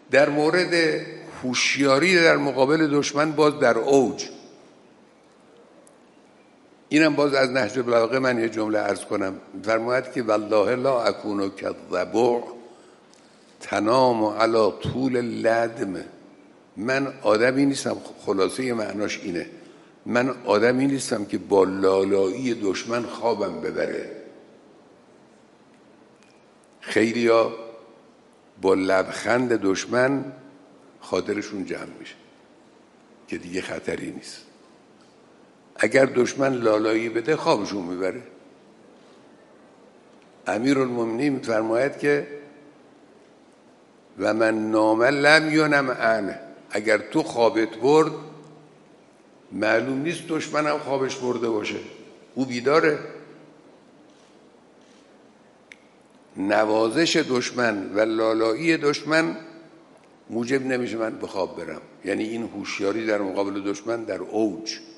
در مورد هوشیاری در مقابل دشمن باز در اوج. اینم باز از نهج البلاغه من یه جمله عرض کنم. فرماید که والله لا اکون کالضبع تنام علی طول اللدم. من آدمی نیستم، خلاصه معناش اینه، من آدمی نیستم که با لالایی دشمن خوابم ببره. خیلیا با لبخند دشمن خاطرشون جمع میشه که دیگه خطری نیست. اگر دشمن لالایی بده خوابشون میبره. امیرالمومنین میفرماید که و من نام لم ینم عنه، اگر تو خوابت برد معلوم نیست دشمنم خوابش برده باشه، او بیداره. نوازش دشمن و لالایی دشمن موجب نمیشه من به خواب برم. یعنی این هوشیاری در مقابل دشمن در اوج.